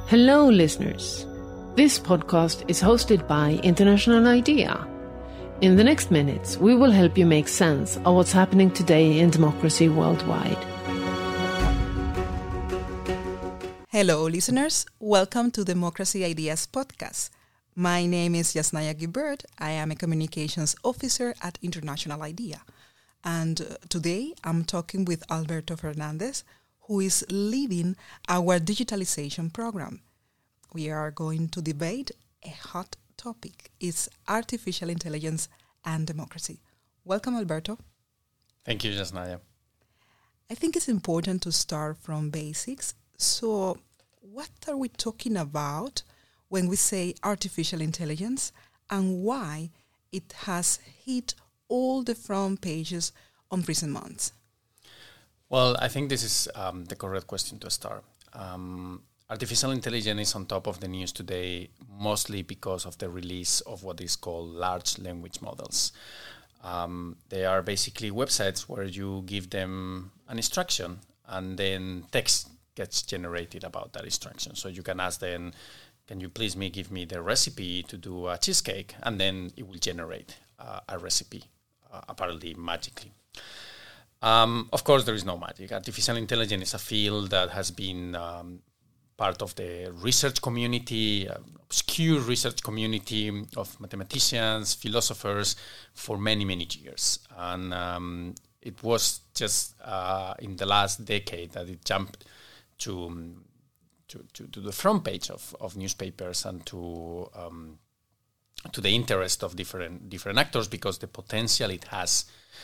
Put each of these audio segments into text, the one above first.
Hello, listeners. This podcast is hosted by International IDEA. In the next minutes, we will help you make sense of what's happening today in democracy worldwide. Hello, listeners. Welcome to Democracy Ideas podcast. My name is Yasnaya Gibert. I am a communications officer at International IDEA. And today I'm talking with Alberto Fernandez, who is leading our digitalization program. We are going to debate a hot topic. It's artificial intelligence and democracy. Welcome, Alberto. Thank you, Jasnaya. I think it's important to start from basics. So what are we talking about when we say artificial intelligence and why it has hit all the front pages on recent months? Well, I think this is the correct question to start. Artificial intelligence is on top of the news today, mostly because of the release of what is called large language models. They are basically websites where you give them an instruction and then text gets generated about that instruction. So you can ask them, can you please give me the recipe to do a cheesecake? And then it will generate a recipe, apparently magically. Of course, there is no magic. Artificial intelligence is a field that has been part of the research community, obscure research community of mathematicians, philosophers for many, many years. And it was just in the last decade that it jumped to the front page of newspapers and to the interest of different actors, because the potential it has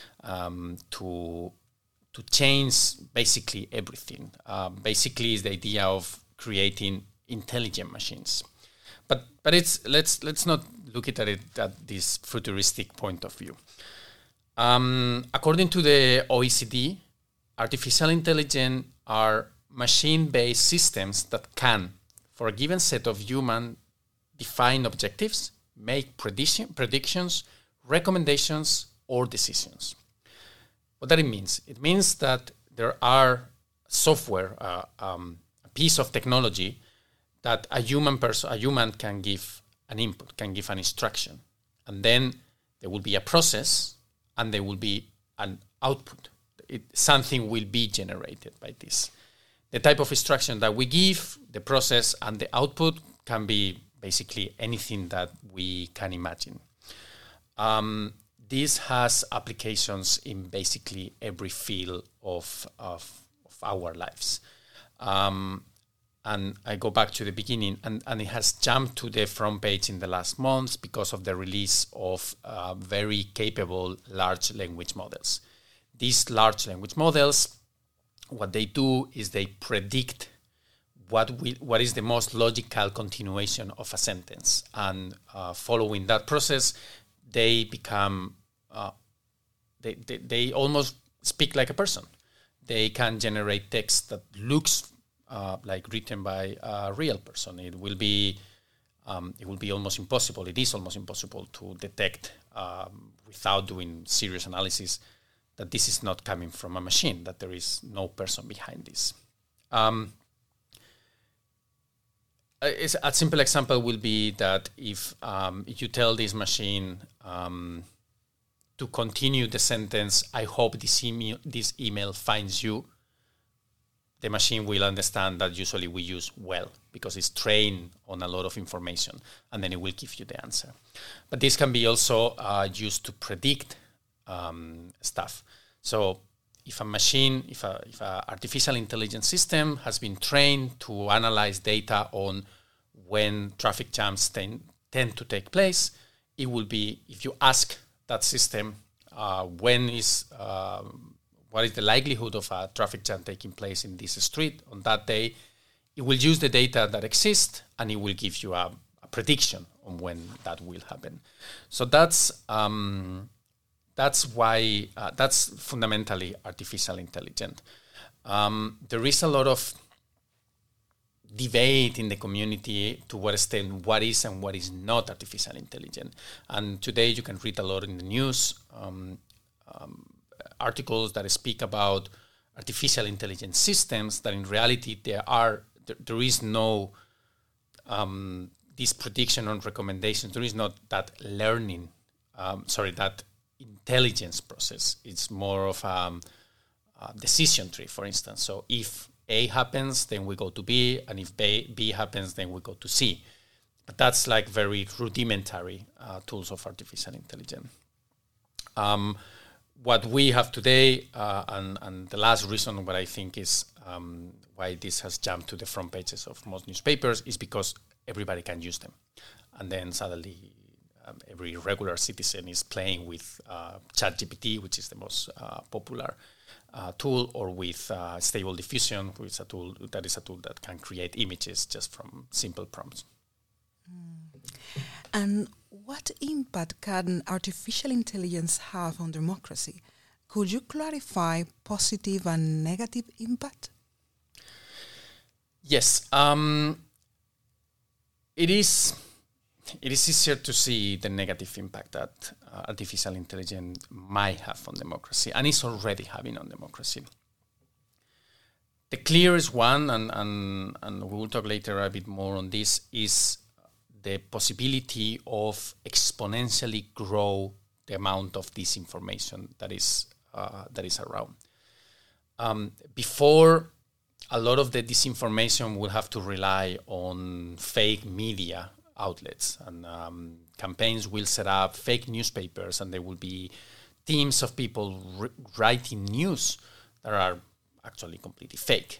to change basically everything. Basically, is the idea of creating intelligent machines. But let's not look at it at this futuristic point of view. According to the OECD, artificial intelligence are machine-based systems that can, for a given set of human-defined objectives, make predictions, recommendations, or decisions. What that means? It means that there are software, a piece of technology that a human can give an input, can give an instruction, and then there will be a process, and there will be an output. Something will be generated by this. The type of instruction that we give, the process, and the output can be basically anything that we can imagine. This has applications in basically every field of our lives. And I go back to the beginning, and it has jumped to the front page in the last months because of the release of very capable large language models. These large language models, what they do is they predict what is the most logical continuation of a sentence. And following that process, they become, they almost speak like a person. They can generate text that looks like written by a real person. It will be almost impossible. It is almost impossible to detect without doing serious analysis that this is not coming from a machine, that there is no person behind this. A simple example will be that if you tell this machine to continue the sentence, I hope this email finds you, the machine will understand that usually we use well, because it's trained on a lot of information, and then it will give you the answer. But this can be also used to predict stuff. So if a artificial intelligence system has been trained to analyze data on when traffic jams tend to take place, it will be, if you ask that system what is the likelihood of a traffic jam taking place in this street on that day, it will use the data that exists, and it will give you a prediction on when that will happen. So that's why that's fundamentally artificial intelligence. There is a lot of debate in the community to what extent what is and what is not artificial intelligence. And today you can read a lot in the news, articles that speak about artificial intelligence systems that in reality there is no this prediction on recommendations, there is not that learning, that intelligence process. It's more of a decision tree, for instance. So if A happens, then we go to B, and if B happens, then we go to C. But that's like very rudimentary tools of artificial intelligence. What we have today, and the last reason what I think is why this has jumped to the front pages of most newspapers, is because everybody can use them. And then suddenly every regular citizen is playing with ChatGPT, which is the most popular tool, or with Stable Diffusion, which is a tool that can create images just from simple prompts. And what impact can artificial intelligence have on democracy? Could you clarify positive and negative impact? Yes. It is easier to see the negative impact that artificial intelligence might have on democracy, and is already having on democracy. The clearest one, and we will talk later a bit more on this, is the possibility of exponentially grow the amount of disinformation that is around. Before, a lot of the disinformation will have to rely on fake media outlets, and campaigns will set up fake newspapers, and there will be teams of people writing news that are actually completely fake.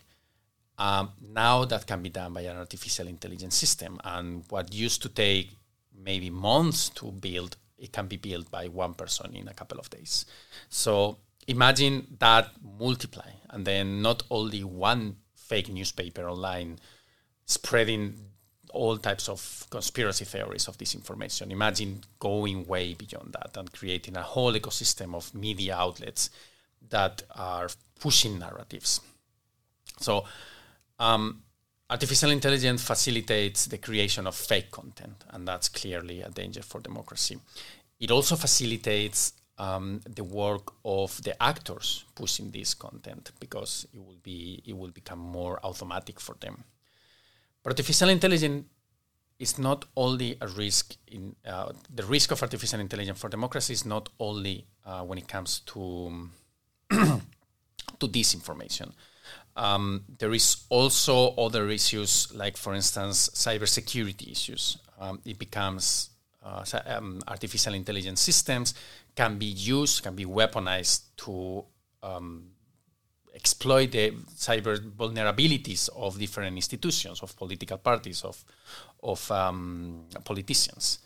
Now that can be done by an artificial intelligence system, and what used to take maybe months to build, it can be built by one person in a couple of days. So imagine that multiply, and then not only one fake newspaper online spreading all types of conspiracy theories of disinformation. Imagine going way beyond that and creating a whole ecosystem of media outlets that are pushing narratives. So artificial intelligence facilitates the creation of fake content, and that's clearly a danger for democracy. It also facilitates the work of the actors pushing this content, because it will become more automatic for them. But artificial intelligence is not only a risk. The risk of artificial intelligence for democracy is not only when it comes to disinformation. There is also other issues, like, for instance, cybersecurity issues. It becomes artificial intelligence systems can be weaponized to exploit the cyber vulnerabilities of different institutions, of political parties, of politicians.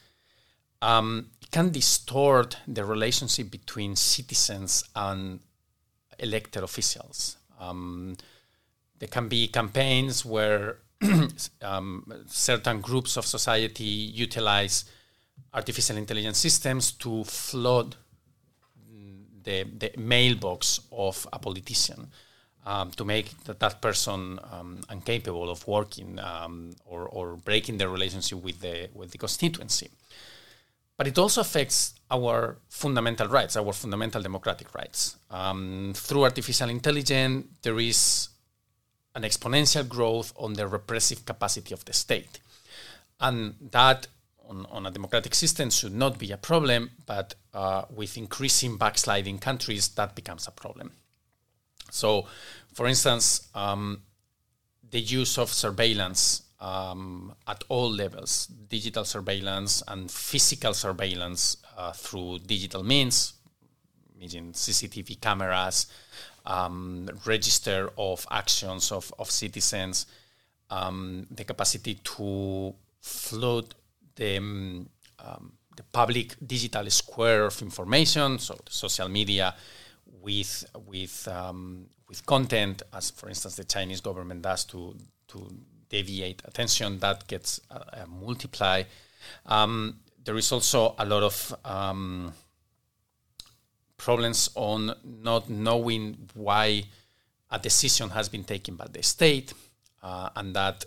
It can distort the relationship between citizens and elected officials. There can be campaigns where certain groups of society utilize artificial intelligence systems to flood the mailbox of a politician, to make that person incapable of working or breaking the relationship with the constituency. But it also affects our fundamental rights, our fundamental democratic rights. Through artificial intelligence, there is an exponential growth on the repressive capacity of the state. And that, on a democratic system, should not be a problem, but with increasing backsliding countries, that becomes a problem. So, for instance, the use of surveillance at all levels, digital surveillance and physical surveillance through digital means, meaning CCTV cameras, register of actions of citizens, the capacity to flood the public digital square of information, so the social media, with content, as for instance the Chinese government does to deviate attention, that gets multiplied. There is also a lot of problems on not knowing why a decision has been taken by the state, and that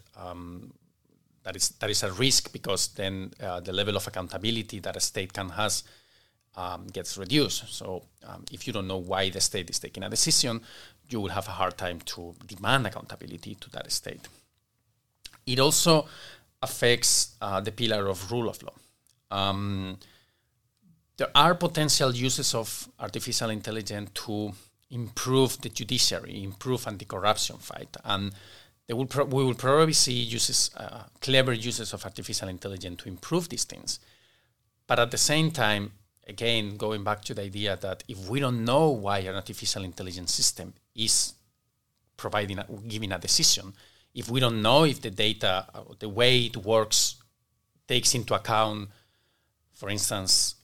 is a risk, because then the level of accountability that a state can has gets reduced. So if you don't know why the state is taking a decision, you will have a hard time to demand accountability to that state. It also affects the pillar of rule of law. There are potential uses of artificial intelligence to improve the judiciary, improve anti-corruption fight, and we will probably see uses, clever uses of artificial intelligence to improve these things. But at the same time, again, going back to the idea that if we don't know why an artificial intelligence system is giving a decision, if we don't know if the data, the way it works, takes into account, for instance,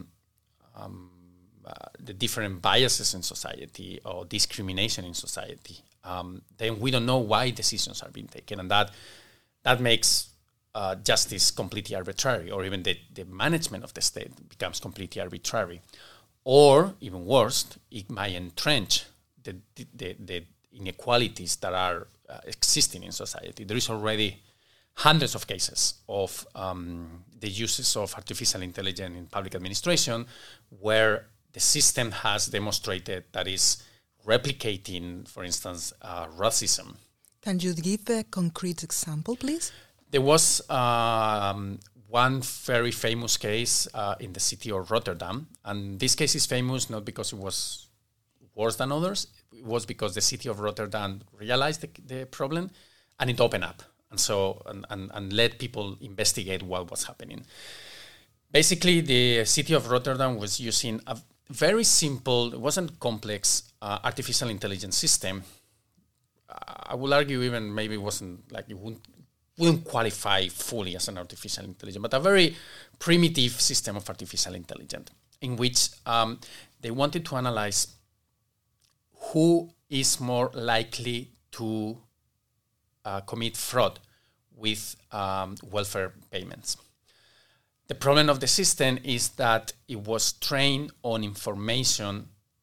the different biases in society or discrimination in society, then we don't know why decisions are being taken, and that makes justice completely arbitrary, or even the management of the state becomes completely arbitrary. Or, even worse, it might entrench the inequalities that are existing in society. There is already hundreds of cases of the uses of artificial intelligence in public administration where the system has demonstrated that is replicating, for instance, racism. Can you give a concrete example, please? There was one very famous case in the city of Rotterdam, and this case is famous not because it was worse than others, it was because the city of Rotterdam realized the problem and it opened up, and let people investigate what was happening. Basically, the city of Rotterdam was using a very simple, it wasn't complex, artificial intelligence system. I will argue even maybe it wasn't like it wouldn't qualify fully as an artificial intelligence, but a very primitive system of artificial intelligence in which they wanted to analyze who is more likely to commit fraud with welfare payments. The problem of the system is that it was trained on information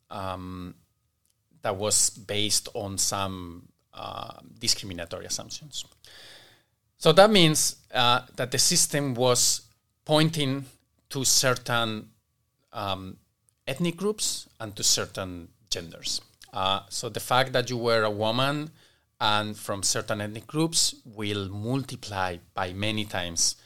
that was based on some discriminatory assumptions. So that means that the system was pointing to certain ethnic groups and to certain genders. So the fact that you were a woman and from certain ethnic groups will multiply by many times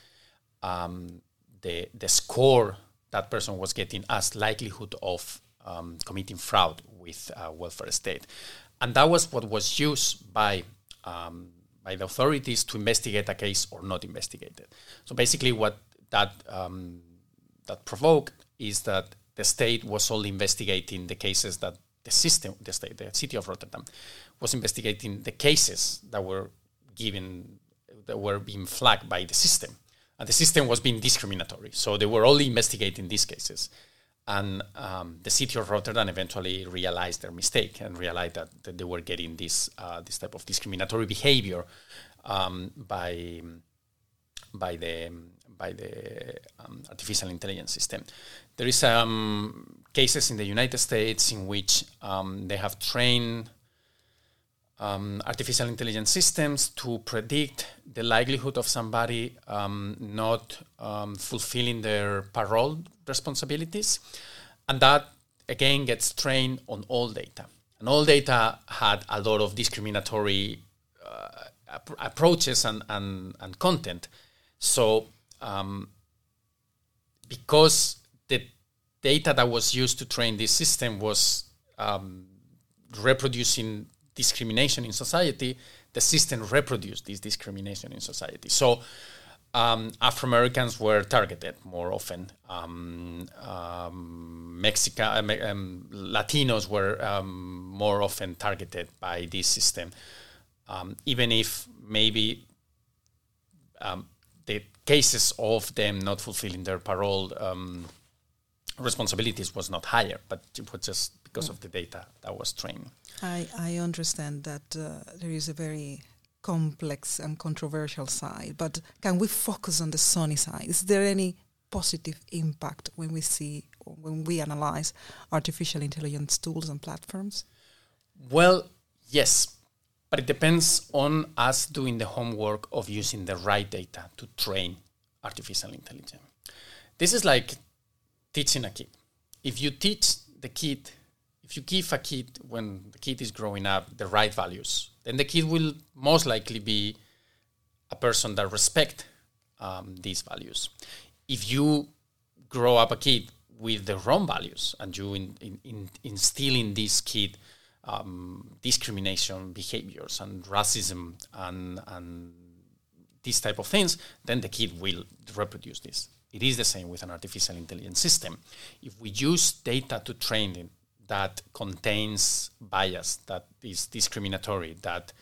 the score that person was getting as likelihood of committing fraud with welfare state. And that was what was used by the authorities to investigate a case or not investigate it. So basically what that provoked is that the state was only investigating the cases that the city of Rotterdam was investigating the cases that were being flagged by the system. And the system was being discriminatory. So they were only investigating these cases. And the city of Rotterdam eventually realized their mistake and realized that they were getting this type of discriminatory behavior by the artificial intelligence system. There is cases in the United States in which they have trained artificial intelligence systems to predict the likelihood of somebody not fulfilling their parole responsibilities. And that, again, gets trained on all data. And all data had a lot of discriminatory approaches and content. So because the data that was used to train this system was reproducing discrimination in society, the system reproduced this discrimination in society. So Afro-Americans were targeted more often. Latinos were more often targeted by this system, even if maybe the cases of them not fulfilling their parole responsibilities was not higher, but it was just because of the data that was trained. I understand that there is a very complex and controversial side, but can we focus on the sunny side? Is there any positive impact when we analyze artificial intelligence tools and platforms? Well, yes, but it depends on us doing the homework of using the right data to train artificial intelligence. This is like teaching a kid. If you teach the kid, if you give a kid, when the kid is growing up, the right values, then the kid will most likely be a person that respects these values. If you grow up a kid with the wrong values and you instill in this kid discrimination behaviors and racism and these type of things, then the kid will reproduce this. It is the same with an artificial intelligence system. If we use data to train it that contains bias, that is discriminatory, that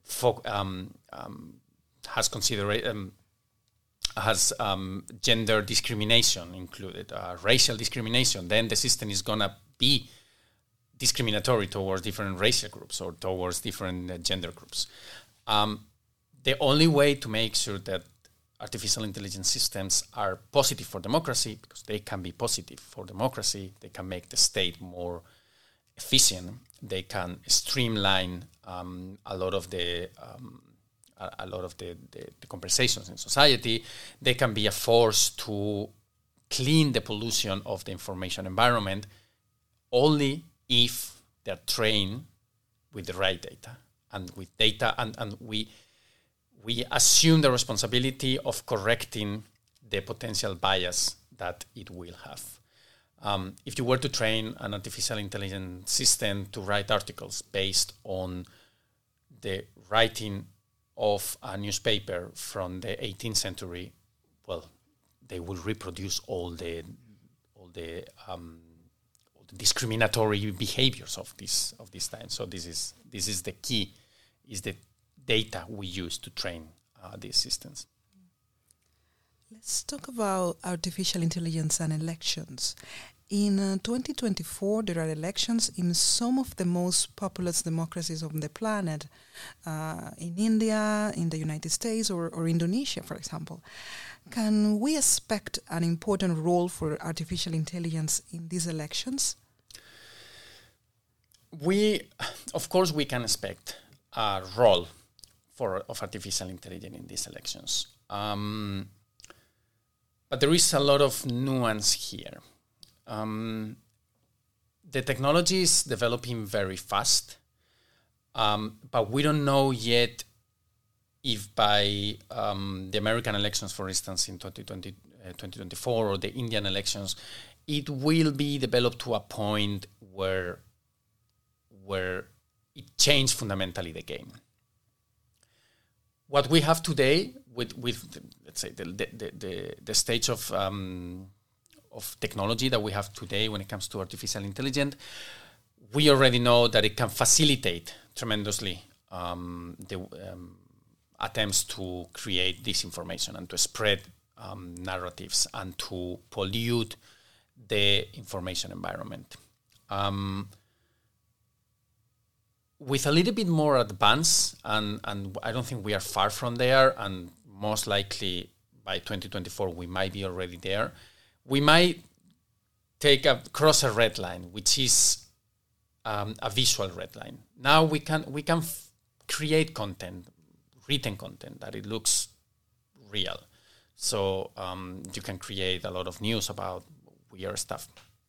has gender discrimination included, racial discrimination, then the system is going to be discriminatory towards different racial groups or towards different gender groups. The only way to make sure that artificial intelligence systems are positive for democracy, because they can be positive for democracy, they can make the state more efficient, they can streamline a lot of the conversations in society, they can be a force to clean the pollution of the information environment, only if they're trained with the right data and with data, and we assume the responsibility of correcting the potential bias that it will have. If you were to train an artificial intelligence system to write articles based on the writing of a newspaper from the 18th century, well, they will reproduce all the discriminatory behaviors of this time. So this is the key, is the data we use to train these systems. Let's talk about artificial intelligence and elections. In 2024, there are elections in some of the most populous democracies on the planet, in India, in the United States, or Indonesia, for example. Can we expect an important role for artificial intelligence in these elections? Of course, we can expect a role of artificial intelligence in these elections. But there is a lot of nuance here. The technology is developing very fast, but we don't know yet if by the American elections, for instance, in 2024, or the Indian elections, it will be developed to a point where it changed fundamentally the game. What we have today with let's say the stage of technology that we have today when it comes to artificial intelligence, we already know that it can facilitate tremendously the attempts to create disinformation and to spread narratives and to pollute the information environment. With a little bit more advance, and I don't think we are far from there, and most likely by 2024 we might be already there, we might cross a red line, which is a visual red line. Now we can create content, written content, that it looks real. So you can create a lot of news about weird stuff.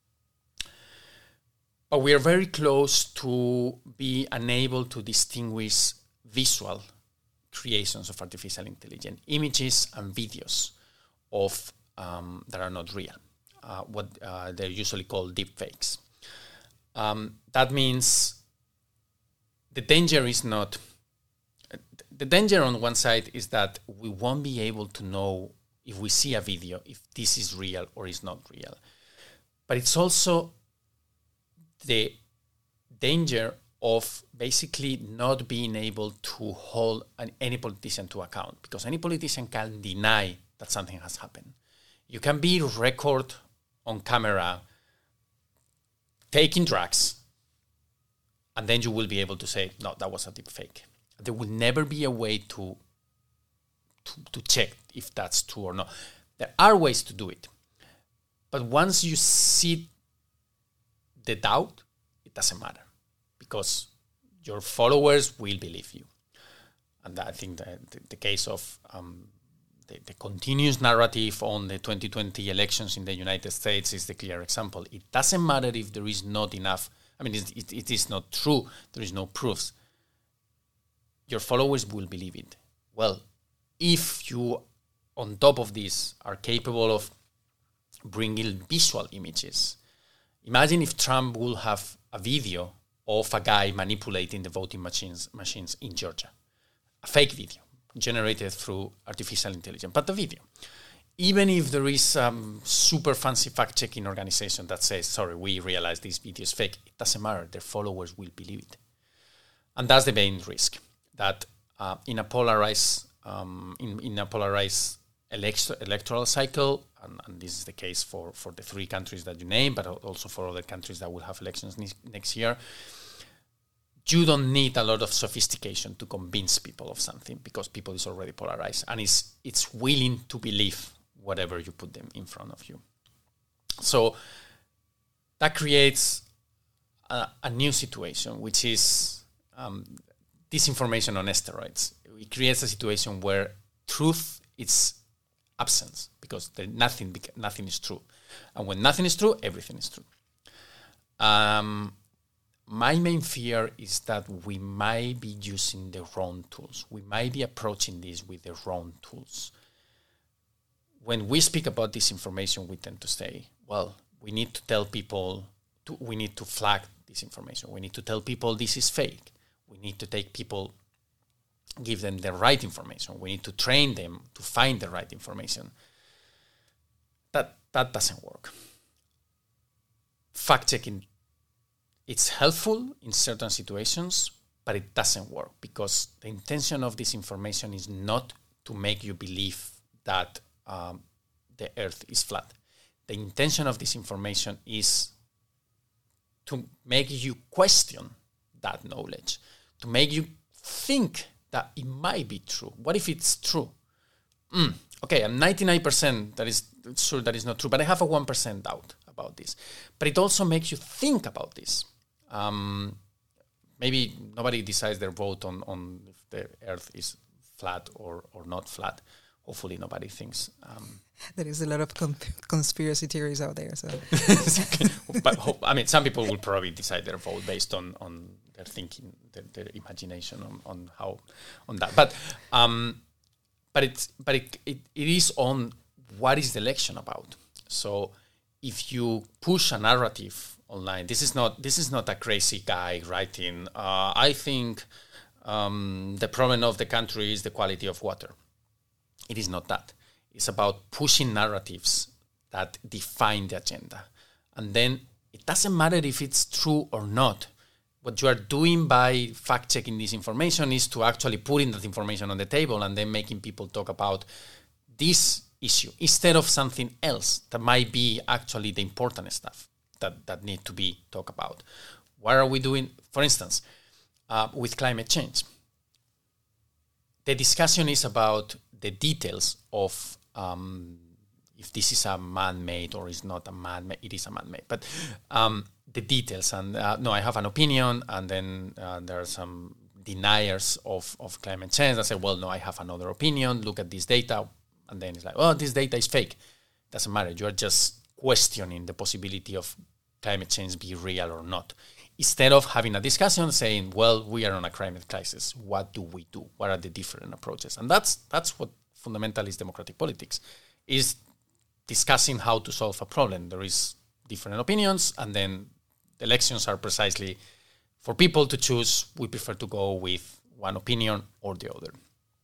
But we are very close to be unable to distinguish visual creations of artificial intelligence, images and videos of that are not real, what they're usually called deepfakes. That means the danger is not... The danger on one side is that we won't be able to know if we see a video, if this is real or is not real. But it's also the danger of basically not being able to hold any politician to account, because any politician can deny that something has happened. You can be recorded on camera taking drugs, and then you will be able to say, no, that was a deep fake. There will never be a way to check if that's true or not. There are ways to do it. But once you see the doubt, it doesn't matter, because your followers will believe you. And I think that the case of the continuous narrative on the 2020 elections in the United States is the clear example. It doesn't matter if there is not enough, it is not true, there is no proofs. Your followers will believe it. Well, if you on top of this, are capable of bringing visual images. Imagine if Trump will have a video of a guy manipulating the voting machines in Georgia. A fake video generated through artificial intelligence, but the video. Even if there is some super fancy fact-checking organization that says, sorry, we realize this video is fake, it doesn't matter. Their followers will believe it. And that's the main risk, that in a polarized electoral cycle, and this is the case for the three countries that you name, but also for other countries that will have elections next year, you don't need a lot of sophistication to convince people of something, because people is already polarized and it's willing to believe whatever you put them in front of you. So that creates a new situation, which is disinformation on steroids. It creates a situation where truth is absence, because nothing is true. And when nothing is true, everything is true. My main fear is that we might be using the wrong tools. We might be approaching this with the wrong tools. When we speak about disinformation, we tend to say, well, we need to tell people, we need to flag disinformation. We need to tell people this is fake. We need to take people, give them the right information. We need to train them to find the right information. That doesn't work. Fact-checking, it's helpful in certain situations, but it doesn't work, because the intention of this information is not to make you believe that the earth is flat. The intention of this information is to make you question that knowledge, to make you think that it might be true. What if it's true? Okay, I'm 99% that is sure that is not true, but I have a 1% doubt about this. But it also makes you think about this. Maybe nobody decides their vote on if the earth is flat or not flat. Hopefully nobody thinks. There is a lot of conspiracy theories out there. So, but some people will probably decide their vote based on their thinking, their imagination on that. But it is on what is the election about. So if you push a narrative online, this is not a crazy guy writing, I think the problem of the country is the quality of water. It is not that. It's about pushing narratives that define the agenda. And then it doesn't matter if it's true or not. What you are doing by fact-checking this information is to actually putting that information on the table and then making people talk about this issue instead of something else that might be actually the important stuff that need to be talked about. What are we doing? For instance, with climate change. The discussion is about the details of if this is a man-made or is not a man-made. It is a man-made, but the details. And no, I have an opinion, and then there are some deniers of climate change that say, well, no, I have another opinion. Look at this data. And then it's like, oh, this data is fake. Doesn't matter. You are just questioning the possibility of climate change be real or not. Instead of having a discussion saying, well, we are on a climate crisis. What do we do? What are the different approaches? And that's what fundamentalist democratic politics is, discussing how to solve a problem. There is different opinions, and then the elections are precisely for people to choose. We prefer to go with one opinion or the other.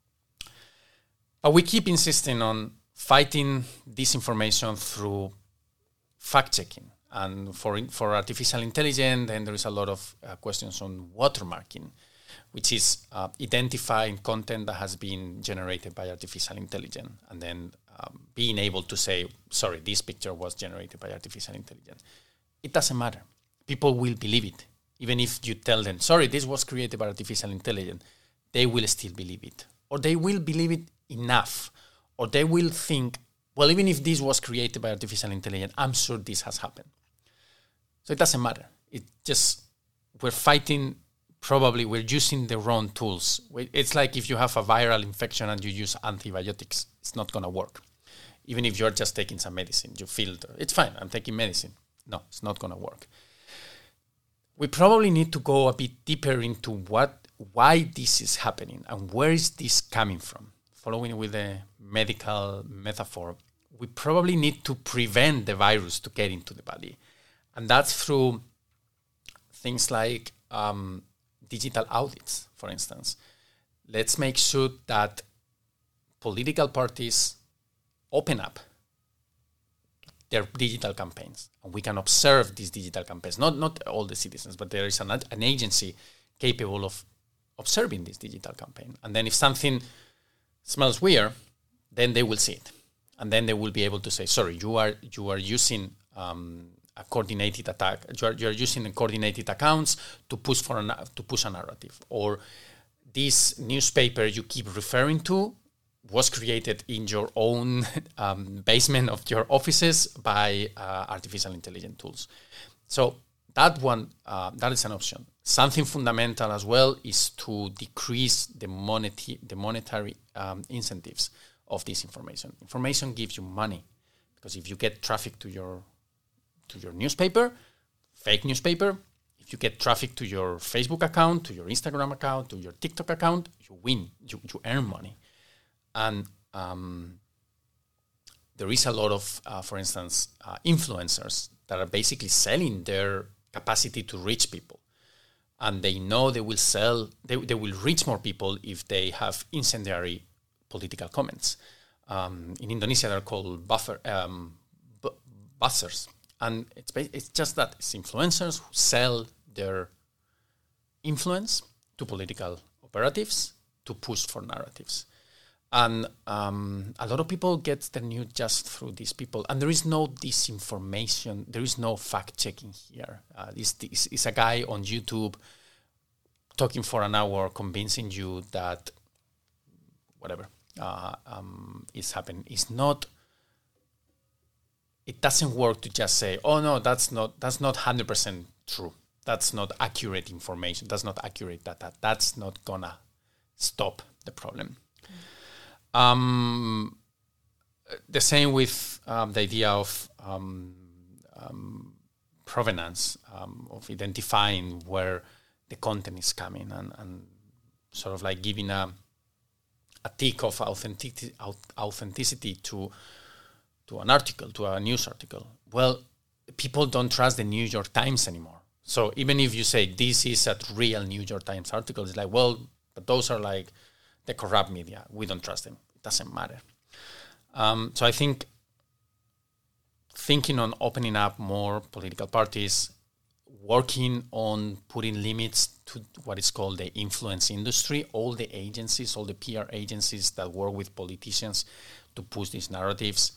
But we keep insisting on fighting disinformation through fact-checking. And for artificial intelligence, then there is a lot of questions on watermarking, which is identifying content that has been generated by artificial intelligence, and then being able to say, sorry, this picture was generated by artificial intelligence. It doesn't matter. People will believe it. Even if you tell them, sorry, this was created by artificial intelligence, they will still believe it. Or they will believe it enough. Or they will think, well, even if this was created by artificial intelligence, I'm sure this has happened. So it doesn't matter. It just, we're fighting, probably we're using the wrong tools. It's like if you have a viral infection and you use antibiotics, it's not going to work. Even if you're just taking some medicine, you feel, it's fine, I'm taking medicine. No, it's not going to work. We probably need to go a bit deeper into why this is happening and where is this coming from. following with the medical metaphor, we probably need to prevent the virus to get into the body. And that's through things like digital audits, for instance. Let's make sure that political parties open up their digital campaigns, and we can observe these digital campaigns. Not all the citizens, but there is an agency capable of observing this digital campaign. And then if something smells weird, then they will see it, and then they will be able to say, "Sorry, you are using a coordinated attack. You are using coordinated accounts to push a narrative, or this newspaper you keep referring to was created in your own basement of your offices by artificial intelligence tools." So that is an option. Something fundamental as well is to decrease the monetary incentives of this information. Information gives you money, because if you get traffic to your newspaper, fake newspaper, if you get traffic to your Facebook account, to your Instagram account, to your TikTok account, you win, you earn money. And there is a lot of, for instance, influencers that are basically selling their capacity to reach people. And they know they will reach more people if they have incendiary political comments. In Indonesia, they're called buzzers. And it's just that it's influencers who sell their influence to political operatives to push for narratives. And a lot of people get the news just through these people. And there is no disinformation. There is no fact-checking here. It's a guy on YouTube talking for an hour, convincing you that whatever is happening. It doesn't work to just say, "Oh no, that's not 100% true. That's not accurate information. That's not accurate data. That's not gonna stop the problem." The same with the idea of provenance, of identifying where the content is coming, and sort of like giving a tick of authenticity to an article, to a news article. Well, people don't trust the New York Times anymore. So even if you say this is a real New York Times article, it's like, well, but those are like the corrupt media. We don't trust them. It doesn't matter. So I think thinking on opening up more political parties, working on putting limits to what is called the influence industry, all the agencies, all the PR agencies that work with politicians to push these narratives,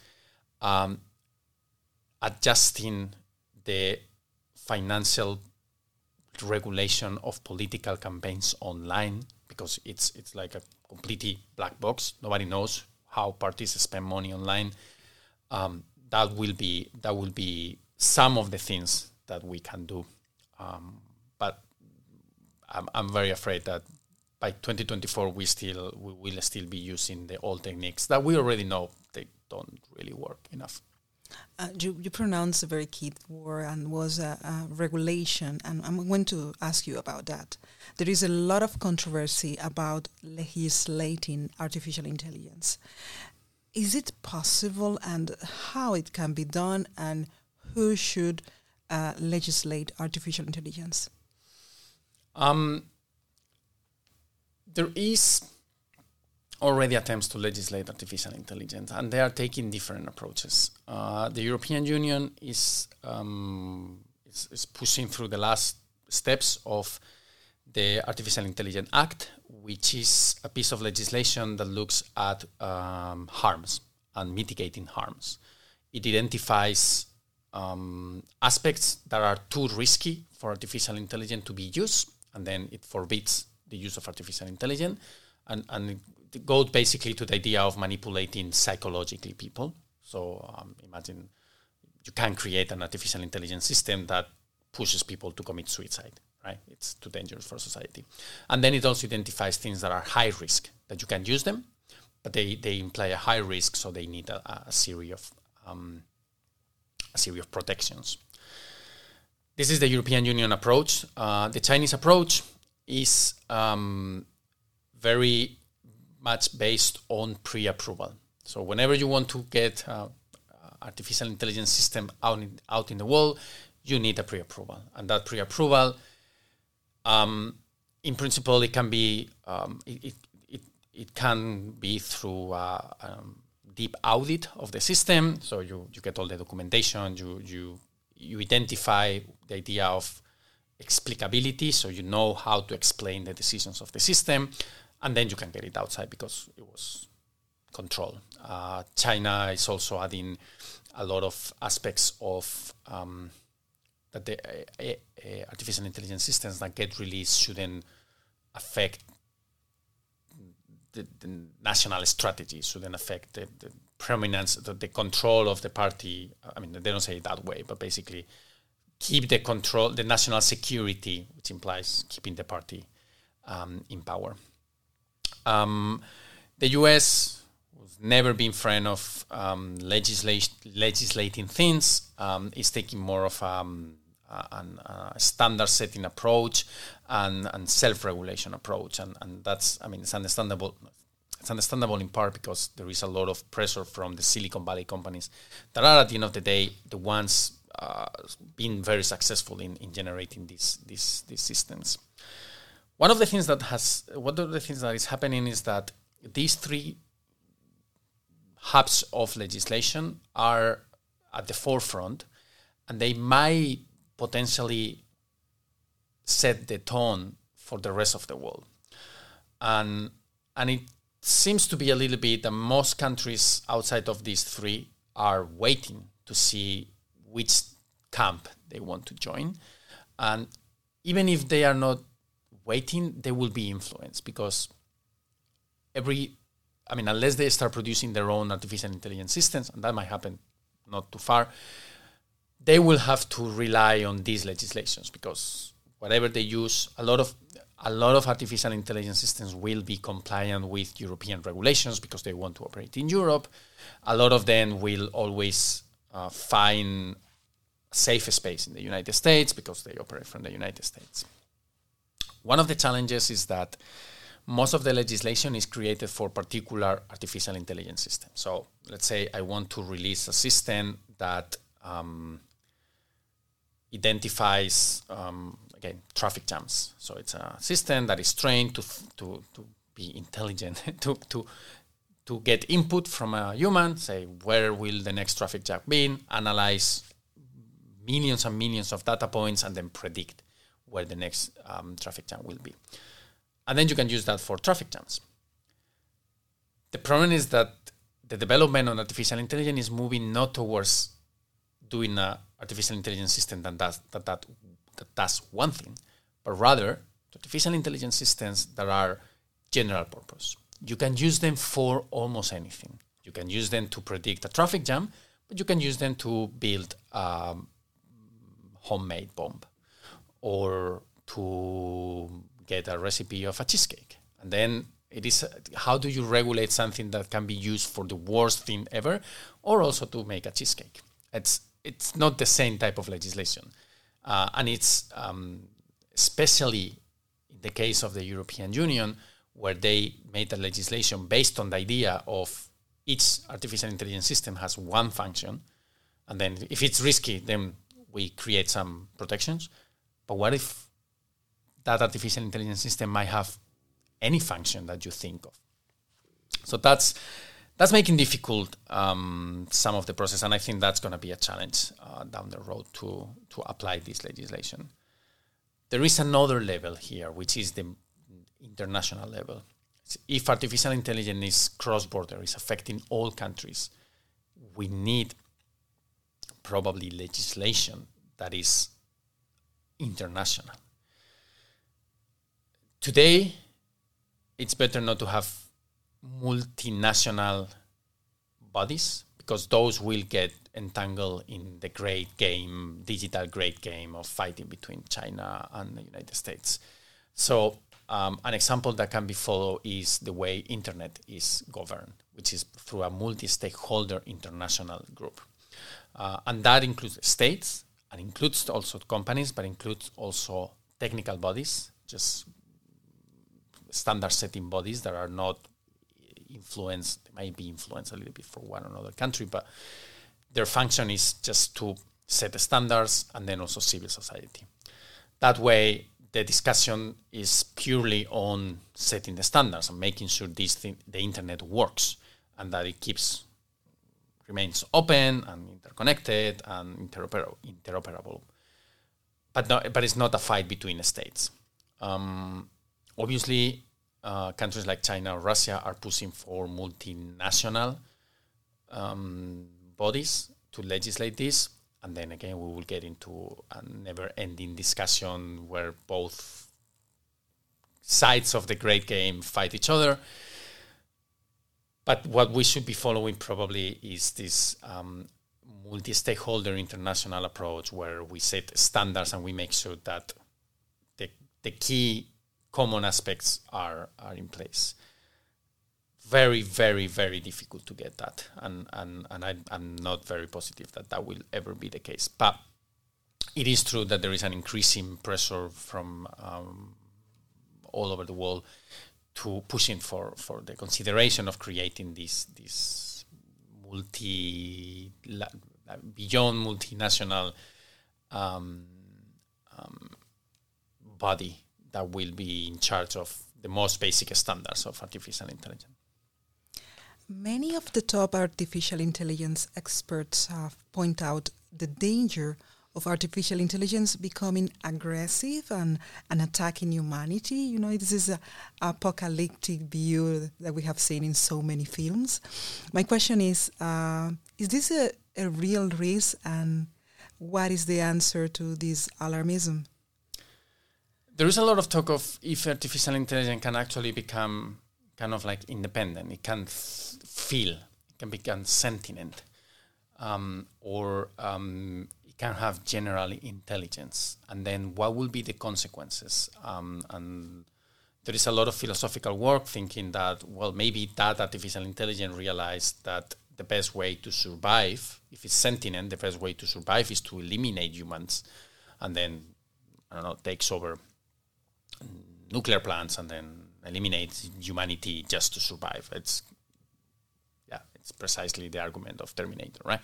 adjusting the financial regulation of political campaigns online, because it's like a completely black box. Nobody knows how parties spend money online. That will be some of the things that we can do. But I'm very afraid that by 2024 we will still be using the old techniques that we already know they don't really work enough. You pronounced a very key word, and was regulation, and I'm going to ask you about that. There is a lot of controversy about legislating artificial intelligence. Is it possible, and how it can be done, and who should legislate artificial intelligence? There is already attempts to legislate artificial intelligence, and they are taking different approaches. The European Union is pushing through the last steps of the Artificial Intelligence Act, which is a piece of legislation that looks at harms and mitigating harms. It identifies aspects that are too risky for artificial intelligence to be used, and then it forbids the use of artificial intelligence, and it goes basically to the idea of manipulating psychologically people. So imagine you can create an artificial intelligence system that pushes people to commit suicide, right? It's too dangerous for society. And then it also identifies things that are high risk, that you can use them, but they imply a high risk, so they need a series of protections. This is the European Union approach. The Chinese approach is very much based on pre-approval. So whenever you want to get artificial intelligence system out in the world, you need a pre-approval. And that pre-approval, in principle, it can be it can be through deep audit of the system. So you get all the documentation, you identify the idea of explicability, so you know how to explain the decisions of the system, and then you can get it outside because it was controlled. China is also adding a lot of aspects of that the artificial intelligence systems that get released shouldn't affect the national strategy, shouldn't affect the prominence, the control of the party. I mean, they don't say it that way, but basically keep the control, the national security, which implies keeping the party in power. The US has never been friend of legislating things. Is taking more of a standard-setting approach and self-regulation approach, and that's, I mean, it's understandable. It's understandable in part because there is a lot of pressure from the Silicon Valley companies that are, at the end of the day, the ones being very successful in generating these systems. One of the things that is happening is that these three hubs of legislation are at the forefront, and they might potentially set the tone for the rest of the world. And it seems to be a little bit that most countries outside of these three are waiting to see which camp they want to join. And even if they are not waiting, they will be influenced because unless they start producing their own artificial intelligence systems, and that might happen not too far, they will have to rely on these legislations because whatever they use, a lot of artificial intelligence systems will be compliant with European regulations because they want to operate in Europe. A lot of them will always find safe space in the United States because they operate from the United States. One of the challenges is that most of the legislation is created for particular artificial intelligence systems. So let's say I want to release a system that identifies traffic jams. So it's a system that is trained to be intelligent, to get input from a human, say where will the next traffic jam be, analyze millions and millions of data points, and then predict where the next traffic jam will be. And then you can use that for traffic jams. The problem is that the development of artificial intelligence is moving not towards doing an artificial intelligence system that does one thing, but rather artificial intelligence systems that are general purpose. You can use them for almost anything. You can use them to predict a traffic jam, but you can use them to build a homemade bomb or to get a recipe of a cheesecake. And then it is, how do you regulate something that can be used for the worst thing ever or also to make a cheesecake? It's not the same type of legislation. And it's especially in the case of the European Union, where they made a legislation based on the idea of each artificial intelligence system has one function. And then if it's risky, then we create some protections. But what if that artificial intelligence system might have any function that you think of? So that's making difficult some of the process, and I think that's going to be a challenge down the road to apply this legislation. There is another level here, which is the international level. If artificial intelligence is cross-border, is affecting all countries, we need probably legislation that is international. Today, it's better not to have multinational bodies because those will get entangled in the digital great game of fighting between China and the United States. So an example that can be followed is the way internet is governed, which is through a multi-stakeholder international group. And that includes states and includes also companies, but includes also technical bodies, just standard setting bodies that are not influenced a little bit for one or another country, but their function is just to set the standards and then also civil society. That way, the discussion is purely on setting the standards and making sure the internet works and that it remains open and interconnected and interoperable. But it's not a fight between states. Obviously, countries like China or Russia are pushing for multinational bodies to legislate this. And then again, we will get into a never-ending discussion where both sides of the great game fight each other. But what we should be following probably is this multi-stakeholder international approach where we set standards and we make sure that the key common aspects are in place. Very, very, very difficult to get that. And I'm not very positive that will ever be the case. But it is true that there is an increasing pressure from all over the world to pushing for the consideration of creating this beyond multinational body that will be in charge of the most basic standards of artificial intelligence. Many of the top artificial intelligence experts have pointed out the danger of artificial intelligence becoming aggressive and attacking humanity. You know, this is an apocalyptic view that we have seen in so many films. My question is this a real risk, and what is the answer to this alarmism? There is a lot of talk of if artificial intelligence can actually become kind of like independent. It can feel, it can become sentient, or it can have general intelligence. And then what will be the consequences? And there is a lot of philosophical work thinking that, well, maybe that artificial intelligence realized that the best way to survive, if it's sentient, the best way to survive is to eliminate humans and then, takes over nuclear plants and then eliminates humanity just to survive. It's precisely the argument of Terminator, right?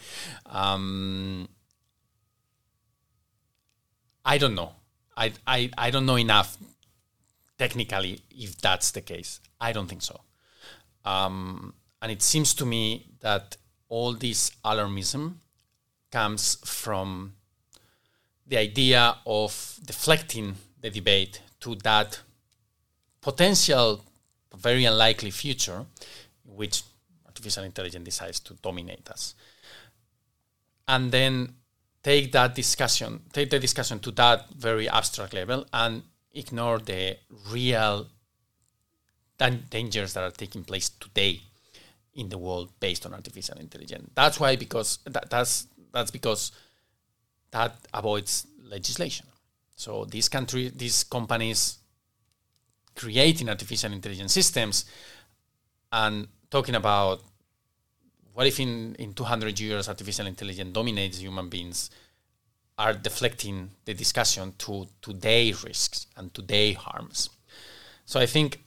I don't know. I don't know enough technically if that's the case. I don't think so. And it seems to me that all this alarmism comes from the idea of deflecting the debate to that potential, very unlikely future in which artificial intelligence decides to dominate us. And then take the discussion to that very abstract level and ignore the real dangers that are taking place today in the world based on artificial intelligence. That's why, because that avoids legislation. So these companies creating artificial intelligence systems and talking about what if in 200 years artificial intelligence dominates human beings are deflecting the discussion to their risks and to their harms. So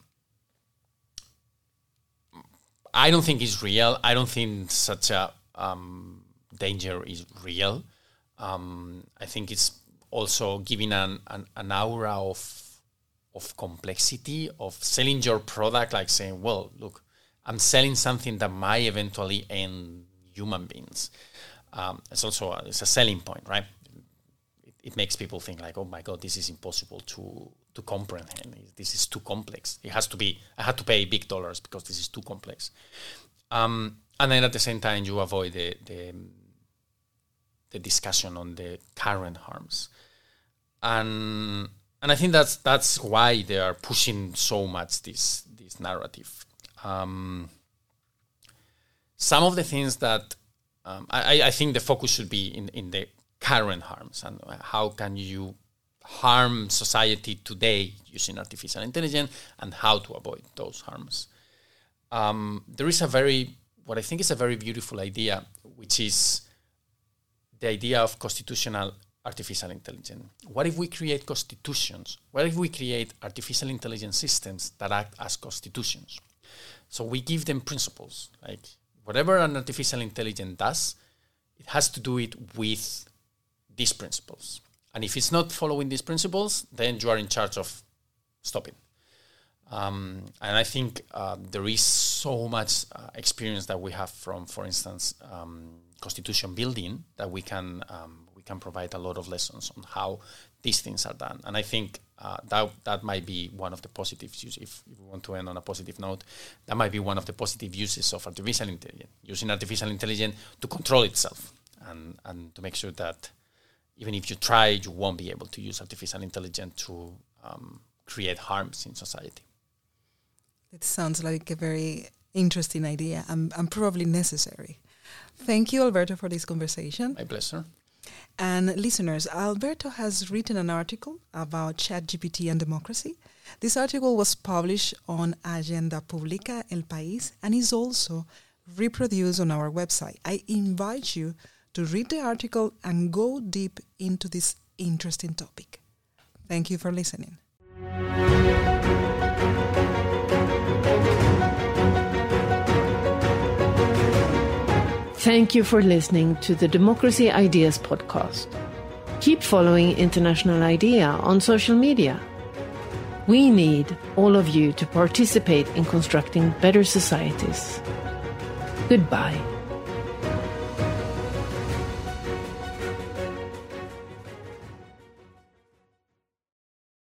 I don't think it's real. I don't think such a danger is real. I think it's also giving an aura of complexity, of selling your product, like saying, well, look, I'm selling something that might eventually end human beings. It's a selling point, right? It makes people think like, oh my God, this is impossible to comprehend. This is too complex. I had to pay big dollars because this is too complex. And then at the same time, you avoid the discussion on the current harms. And I think that's why they are pushing so much this narrative. Some of the things that I think the focus should be in the current harms and how can you harm society today using artificial intelligence and how to avoid those harms. There is what I think is a very beautiful idea, which is the idea of constitutional artificial intelligence. What if we create constitutions? What if we create artificial intelligence systems that act as constitutions? So we give them principles. Like whatever an artificial intelligence does, it has to do it with these principles. And if it's not following these principles, then you are in charge of stopping. And I think there is so much experience that we have from, for instance, constitution building, that we can provide a lot of lessons on how these things are done. And I think that might be one of the positive uses. If we want to end on a positive note, that might be one of the positive uses of artificial intelligence, using artificial intelligence to control itself and to make sure that even if you try, you won't be able to use artificial intelligence to create harms in society. It sounds like a very interesting idea and probably necessary. Thank you, Alberto, for this conversation. My pleasure. And listeners, Alberto has written an article about ChatGPT and democracy. This article was published on Agenda Pública El País and is also reproduced on our website. I invite you to read the article and go deep into this interesting topic. Thank you for listening. Thank you for listening to the Democracy Ideas podcast. Keep following International IDEA on social media. We need all of you to participate in constructing better societies. Goodbye.